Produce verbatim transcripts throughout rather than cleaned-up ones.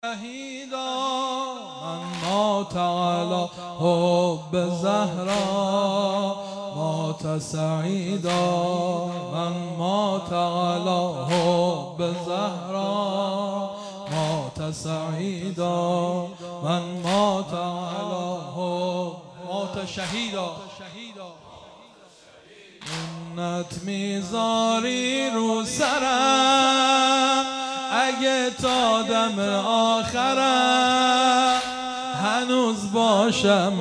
شهیدا من مات علی حب زهرا مات سعیدا من مات علی حب زهرا مات سعیدا من مات علی حب مات شهیدا منت میذاری رو سرم اگه تا دم آخرم هنوز باشم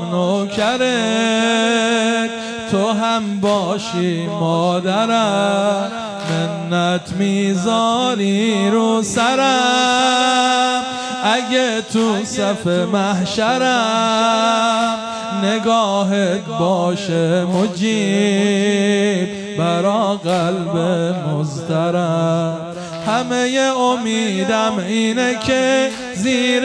نوکرت تو هم باشی مادرم منت میذاری رو سرم اگه تو صف محشرم نگاهت باشه مجیب برا قلب مضطرب همه امیدم اینه که زیر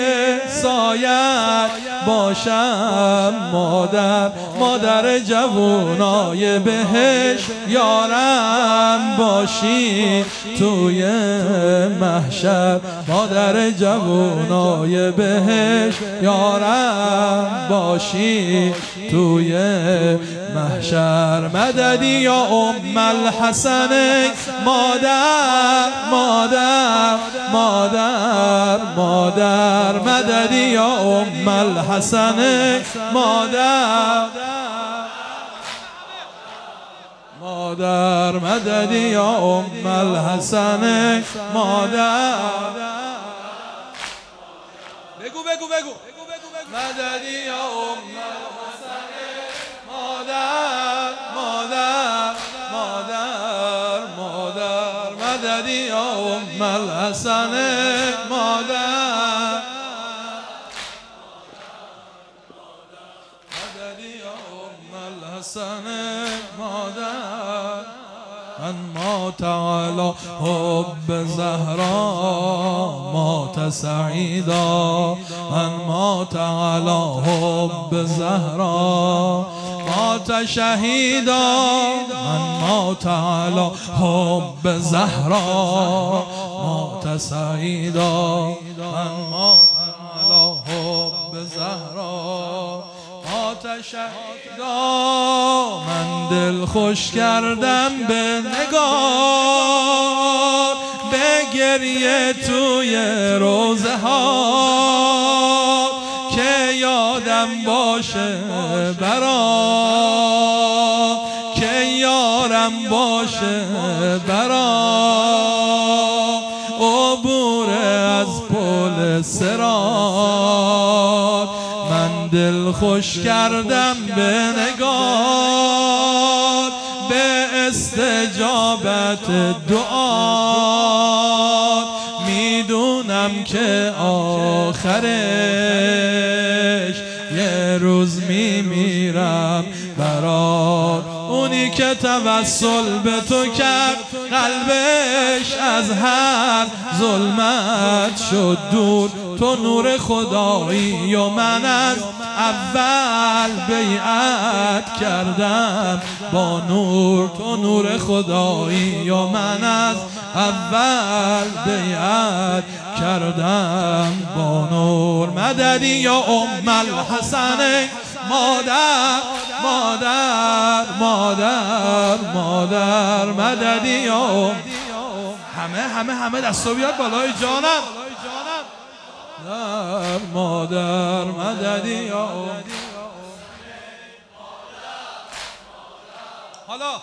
سایت باشم مادر مادر جوونای بهش یارم باشی توی محشر مادر جوونای بهش یارم باشی توی محشر مددی یا ام الحسن مادر مادر مادر مادر مددی یا ام الحسن مادر مادر مددی یا ام الحسن مادر بگو بگو بگو مددی یا ام الحسن مادر مادر مادر مادر مددی یا ام الحسن مادر مددی یا ام الحسن مادر من مات علی حب زهرا مات سعیدا من مات علی حب زهرا مات شهیدا من مات علی حب زهرا مات سعیدا من مات علی حب زهرا مات شهیدا من دل خوش کردم به نگار به گریه توی روزه ها که یادم باشه برا که یارم باشه برا عبور از پل صراط من دل خوش کردم به نگار به استجابت دعا میدونم که آخرش یه روز میمیرم برات اونی که توسل به تو کرد قلبش از هر ظلمت شد دور تو نور خدایی و من از اول بیعت کردم با نور تو نور خدایی و من از اول بیعت کردم با نور مددی یا ام الحسن مادر مادر مادر مادر مددی یا ام همه همه همه دستو بیاد بالای جانم مادر مددی یا ام حالا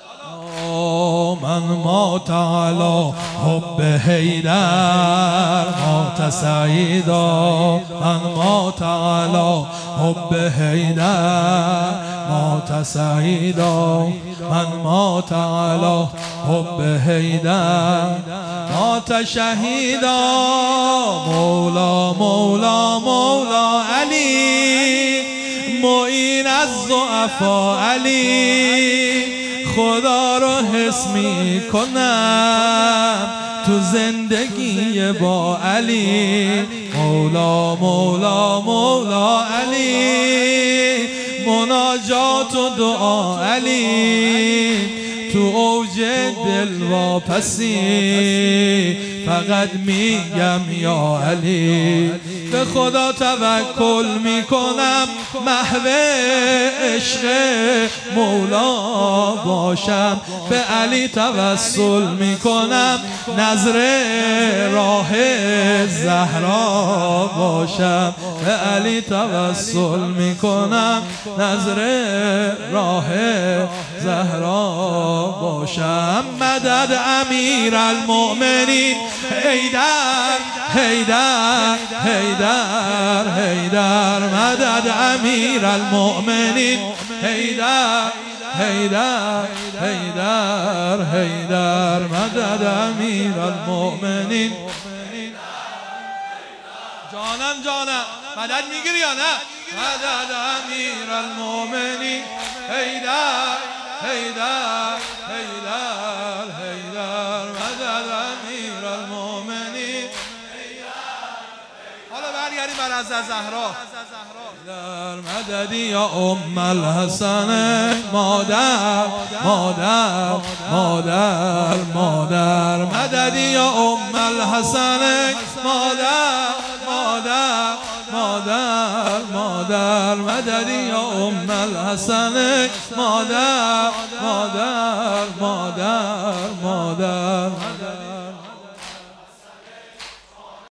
من مات علی حب حیدر مات سعیدا من مات علی حب حیدر مات سعیدا من مات علی حب حیدر مات شهیدا مولا مولا مولا علی معین از ضعفا علی خدا رو حس می کنم تو زندگی با علی مولا مولا مولا علی مناجات و دعا علی تو اوج دل واپسی فقط میگم یا علی. به خدا توکل میکنم محو عشق مولا باشم، به علی توسل میکنم نظر راه زهرا باشم، به علی توسل میکنم نظر راه زهرا باشم. مدد امیر المؤمنین حیدر حیدر حیدر حیدر، مدد امیر المؤمنین حیدر حیدر حیدر حیدر، مدد امیر المؤمنین. جانم جانم مدد میگیری یا نه؟ مدد امیر المؤمنین حیدر حیدر حیدر حیدر، مدد امیر المؤمنین. حالا برگردیم بر از زهرا. در مددی یا ام الحسن، مادر مادر مادر مادر، مددی یا ام الحسن، مادر مادر مادر مادر، مددی یا ام الحسن، مادر مادر